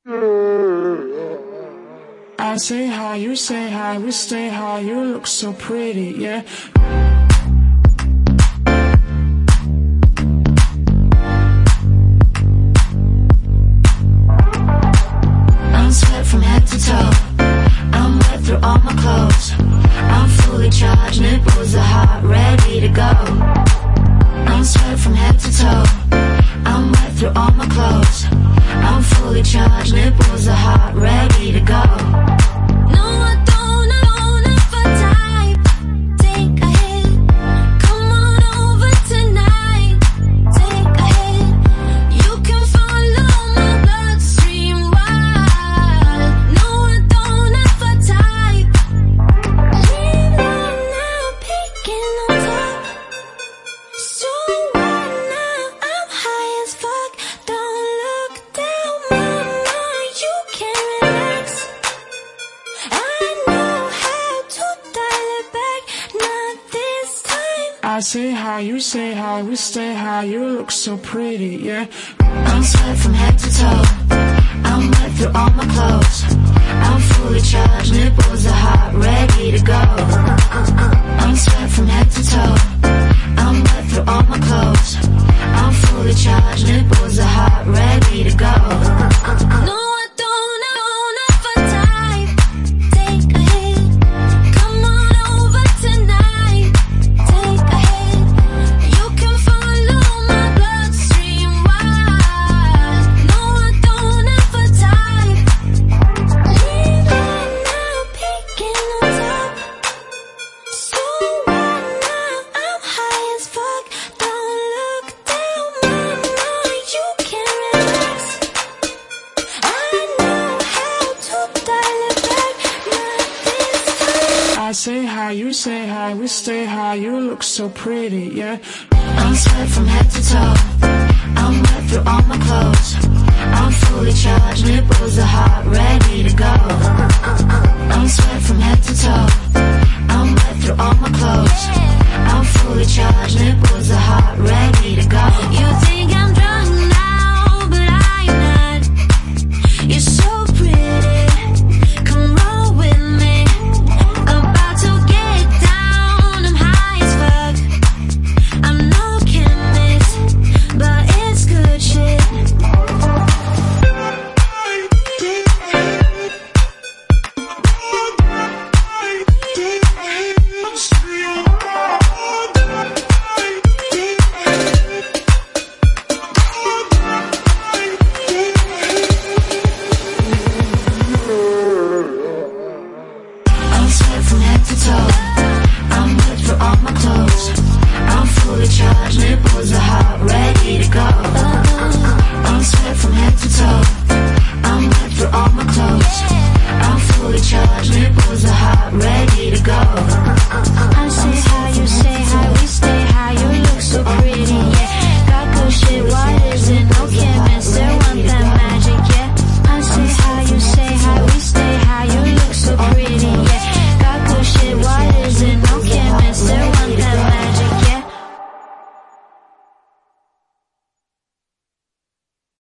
I say hi, you say hi, we stay high, you look so pretty, yeah. I'm sweat from head to toe, I'm wet through all my clothes. I'm fully charged, nipples are hot, ready to go. I'm sweat from head to toe, I'm wet through all my clothes. I'm fully charged, nipples are hot, ready to go. No, I don't have a type. Take a hit, come on over tonight. Take a hit, you can follow my bloodstream wild. No, I don't have a type. Leave on now, peeking on top. So what now? I'm high as fuck. Don't look down, mama, you can relax. I know how to dial it back, not this time. I say hi, you say hi, we stay high, you look so pretty, yeah. I'm sweat from head to toe, I'm wet through all my clothes. I'm fully charged, nipples are hot, ready to go. I'm sweat from head to toe, I'm wet through all my clothes. I'm fully charged, nipples are hot, ready to go. No, I don't have a type. Take a hit, come on over tonight. Take a hit, you can follow my bloodstream wild. No, I don't have a type. Leave on now, peeking on top. So what now? I'm high as fuck. Don't look down, mama, you can relax. I know how to dial it back, not this time. I say hi, you say hi, we stay high, you look so pretty, yeah. I'm sweat from head to toe, I'm wet through all my clothes. I'm fully